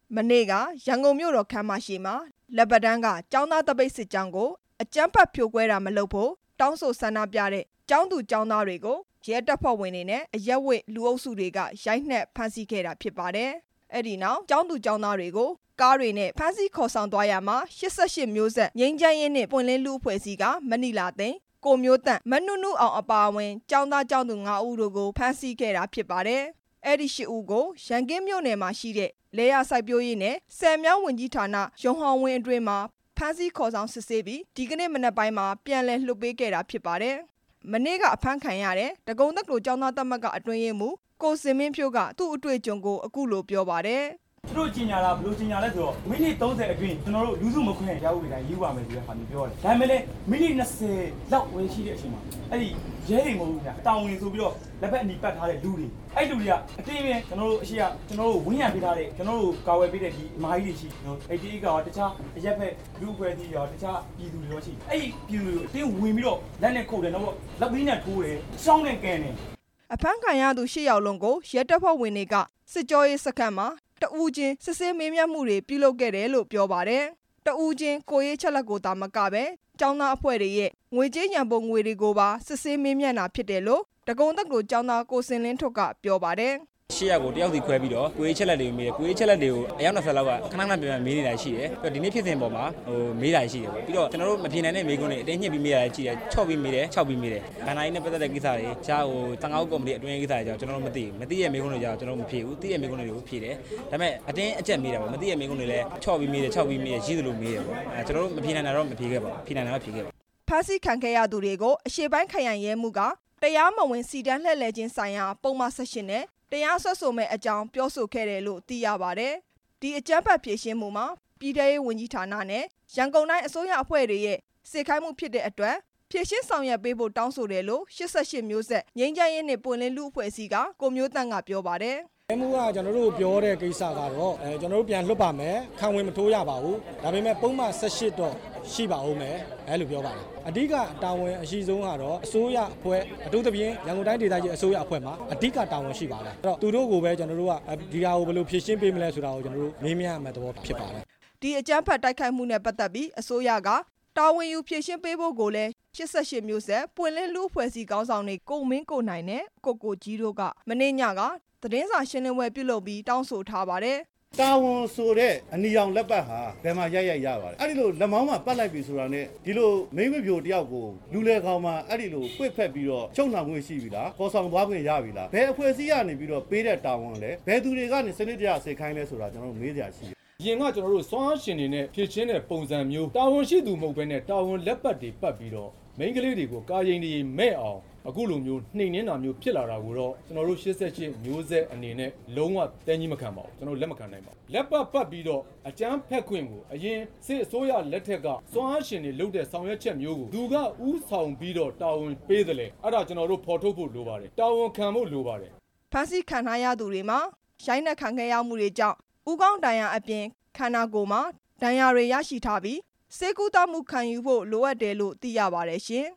မနေ့ကရန်ကုန်မြို့တော်ခမ်းမရှိမှာလက်ပတ်တန်းကကျောင်းသားတပိတ်စစ်ကြောင်းကိုအကြမ်းဖက်ဖြိုခွဲတာမလုပ်ဖို့တောင်းဆိုဆန္ဒပြတဲ့ကျောင်းသူကျောင်းသားတွေကိုရဲတပ်ဖွဲ့ဝင်တွေနဲ့အရက်ဝတ်လူအုပ်စုတွေကရိုက်နှက်ဖမ်းဆီးခဲ့တာဖြစ်ပါတယ်။အဲ့ဒီနောက်ကျောင်းသူကျောင်းသားတွေကိုကားတွေနဲ့ဖမ်းဆီးခေါ်ဆောင်သွားရမှာ88မျိုးဆက်ငြိမ်းချမ်းရေးနဲ့ပွင့်လင်းလူအဖွဲ့အစည်းကမနီလာသိန်းကိုမျိုးတန့်မနုနုအောင်အပါအဝင်ကျောင်းသားကျောင်းသူ9ဦးတို့ကိုဖမ်းဆီးခဲ့တာဖြစ်ပါတယ်။အဲ့ဒီ10ဦးကိုရန်ကင်းမြို့နယ်မှာရှိတဲ့လေယာစိုက်ပျိုးရေးနဲ့ဆယ်မြောင်းဝင်ကြီးဌာနရုံဟောင်းဝင်းအတွင်းမှာဖမ်းဆီးခေါ်ဆောင်စစ်ဆေးပြီးဒီကနေ့မနက်ပိုင်းမှာပြန်လည်လွှတ်ပေးခဲ့တာဖြစ်ပါတယ်။မနေ့ကအဖမ်းခံရတဲ့ဒဂုံတက္ကသိုလ်ကျောင်းသားသမဂ္ဂအတွင်းရေးမှူးကိုစင်မင်းဖြိုးကသူ့အတွေ့အကြုံကိုအခုလိုပြောပါတယ်။သူတို့ကြီးညာတာဘယ်လိုကြီးညာလဲဆိုတော့မိနစ်30အတွင်းကျွန်တော်တို့လူစုမခွင့်ရဥပဒေတိုင်းယူပါမယ်ဆိုတဲ့ဟာမျိုးပြောတယ်။ဒါပေမဲ့လည်းမိနစ်20လောက်ဝင်ရှိတဲ့အချိန်မှာအဲ့ဒီရဲတွေမဟုတ်ဘူးဗျာ။တောင်ဝင်ဆိုပြီးတော့လက်ဖက်အနီပတ်ထားတဲ့လူတွေအဲ့လူတွေကအတင်းပဲကျွန်တော်တို့အရှိကကျွန်တော်တို့ဝင်းရံပေးထားတဲ့ကျွန်တော်တို့ကာဝယ်ပေးတဲ့ဒီအမားကြီးတွေရှိနော်အဲ့ဒီကတခြားအရက်ဖက်လူအဖွဲ့အစည်းရောတခြားပြည်သူတွေရောရှိအဲ့ဒီပြည်သူတွေအတင်းဝင်ပြီးတော့လက်နဲ့ခုတ်တယ်တော့လက်ပြီးနဲ့ထိုးတယ်စောင်းနဲ့ကန်တယ်အဖမ်းခံရသူ10ယောက်လုံးကိုရဲတပ်ဖွဲ့ဝင်တွေကစစ်ကြောရေးစခန်းမှာတဦးချင်းစစ်ဆေးမေးမြန်းမှုတွေပြုလုပ်ခဲ့တယ်လို့ပြောပါတယ်။တဦးချင်းကိုရေးချက်လက်ကိုသာမကပဲကျောင်းသားအဖွဲ့တွေရဲ့ငွေကြေးရန်ပုံငွေတွေကိုပါစစ်ဆေးမေးမြန်းတာဖြစ်တယ်လို့ဒဂုံတက္ကသိုလ်ကျောင်းသားကိုစင်လင်းထွတ်ကပြောပါတယ်။ရှေ့ရကိုတယောက်စီခွဲပြီးတော့ကိုရေးချက်လက်တွေကိုမေးတယ်ကိုရေးချက်လက်တွေကိုအယောက်20လောက်ကခဏခဏပြန်မေးနေတာရှိတယ်ပြီးတော့ဒီနေ့ဖြစ်စဉ်ပေါ်မှာမေးတာရှိတယ်ပေါ့ပြီးတော့ကျွန်တော်တို့မဖြေနိုင်တဲ့မေးခွန်းတွေအတင်းညှစ်ပြီးမေးတာရှိတယ်ချော့ပြီးမေးတယ်6ပြီးမေးတယ်ခန္ဓာရင်းနဲ့ပတ်သက်တဲ့ကိစ္စတွေရှား15ဦးကော်မတီအတွင်းကိစ္စတွေကြောင့်ကျွန်တော်တို့မသိရဲ့မေးခွန်းတွေကြောင့်ကျွန်တော်တို့မဖြေဘူးသိရဲ့မေးခွန်းတွေကိုဖြေတယ်ဒါပေမဲ့အတင်းအကျပ်မေးတာပေါ့မသိရဲ့မေးခွန်းတွေလည်းချော့ပြီးမေးတယ်6ပြီးမေးတယ်ရှိသလိုမေးတယ်ပေါ့ကျွန်တော်တို့မဖြေနိုင်တာတော့မဖြေခဲ့ပါဘူးဖြေနိုင်တာတော့ဖြေခဲ့ပါဖမ်းဆီးခံခဲ့ရသူတွေကိုအရှေ့ပိုင်းခရိုင်ရဲမှုကတရားမဝင်စီတန်းလှည့်လည်ခြင်းဆိုင်ရာပုံမှန်18နဲ့တရားစွဲဆိုမဲ့အကြောင်းပြောဆိုခဲ့တယ်လို့သိရပါတယ်။ဒီအကြမ်းဖက်ဖြေရှင်းမှုမှာပြည်ထရေးဝန်ကြီးဌာနနဲ့ရန်ကုန်တိုင်းအစိုးရအဖွဲ့တွေရဲ့စေခိုင်းမှုဖြစ်တဲ့အတွက်ဖြေရှင်းဆောင်ရွက်ပေးဖို့တောင်းဆိုတယ်လို့88မျိုးဆက်ငြိမ်းချမ်းရေးနဲ့ပွင့်လင်းလူအဖွဲ့အစည်းကကိုမျိုးတန့်ကပြောပါတယ်။အဲမှုကကျွန်တော်တို့ပြောတဲ့ကိစ္စကတော့ကျွန်တော်တို့ပြန်လွတ်ပါမယ်ခံဝင်မထိုးရပါဘူးဒါပေမဲ့ပုံမှန်18တော့ရှိပါဦးမယ်အဲလိုပြောပါတယ်အဓိကတာဝန်အရှိဆုံးကတော့အစိုးရအဖွဲ့အထူးသဖြင့်ရန်ကုန်တိုင်းဒေသကြီးအစိုးရအဖွဲ့မှာအဓိကတာဝန်ရှိပါတယ်အဲ့တော့သူတို့ကိုပဲကျွန်တော်တို့ကဒီဟာကိုဘယ်လိုဖြေရှင်းပေးမလဲဆိုတာကိုကျွန်တော်တို့မေးမြန်းရမယ့်သဘောဖြစ်ပါတယ်ဒီအကြမ်းဖက်တိုက်ခိုက်မှုနဲ့ပတ်သက်ပြီးအစိုးရကတာဝန်ယူဖြေရှင်းပေးဖို့ကိုလည်း88မျိုးဆက်ပွင့်လင်းလူအဖွဲ့အစည်းခေါင်းဆောင်တွေကိုမင်းကိုနိုင်နဲ့ကိုကြီးတို့ကမနေ့ညကသတင်းစာရှင်းလင်းပွဲပြုလုပ်ပြီးတောင်းဆိုထားပါတယ်တာဝန်ဆိုတဲ့အနီရောင်လက်ပတ်ဟာဘယ်မှာရပါတယ်အဲ့ဒီလိုလက်မောင်းမှာပတ်လိုက်ပြီဆိုတာနဲ့ဒီလိုမိန်းမပြိုတယောက်ကိုလူလေကောင်မှာအဲ့ဒီလိုပွေ့ဖက်ပြီးတော့ချုပ်နှောင်ခွင့်ရှိပြီလားခေါ်ဆောင်သွားခွင့်ရပြီလားဘယ်အဖွဲ့အစည်းကနေပြီးတော့ပေးတဲ့တာဝန်လဲဘယ်သူတွေကနေစနစ်တရားစေခိုင်းလဲဆိုတာကျွန်တော်တို့မေးကြရရှိတယ်ရင်ကကျွန်တော်တို့စွမ်းအားရှင်တွေနဲ့ဖြစ်ချင်းတဲ့ပုံစံမျိုးတာဝန်ရှိသူမဟုတ်ဘဲနဲ့တာဝန်လက်ပတ်တွေပတ်ပြီးတော့မိန်းကလေးတွေကိုကာရင်တွေမဲ့အောင်အခုလိုမျိုးနှိမ်နှင်းတာမျိုးဖြစ်လာတာကိုတော့ကျွန်တော်တို့88မျိုးဆက်အနေနဲ့လုံးဝတန်းကြီးမခံပါဘူးကျွန်တော်လက်မခံနိုင်ပါဘူးလက်ပတ်ပြီးတော့အကြမ်းဖက်ခွင့်ကိုအရင်စစ်အစိုးရလက်ထက်ကစွမ်းအားရှင်တွေလုပ်တဲ့ဆောင်ရွက်ချက်မျိုးကိုသူကဥဆောင်ပြီးတော့တာဝန်ပေးတယ်လေအဲ့ဒါကျွန်တော်တို့ဖော်ထုတ်ဖို့လိုပါတယ်တာဝန်ခံဖို့လိုပါတယ်ဖမ်းဆီးခံထားရသူတွေမှာရိုက်နှက်ခံခဲ့ရမှုတွေကြောင့်ဦးခေါင်းဒဏ်ရာအပြင်ခန္ဓာကိုယ်မှာဒဏ်ရာတွေရရှိထားပြီးဆေးကုသမှုခံယူဖို့လိုအပ်တယ်လို့သိရပါတယ်ရှင်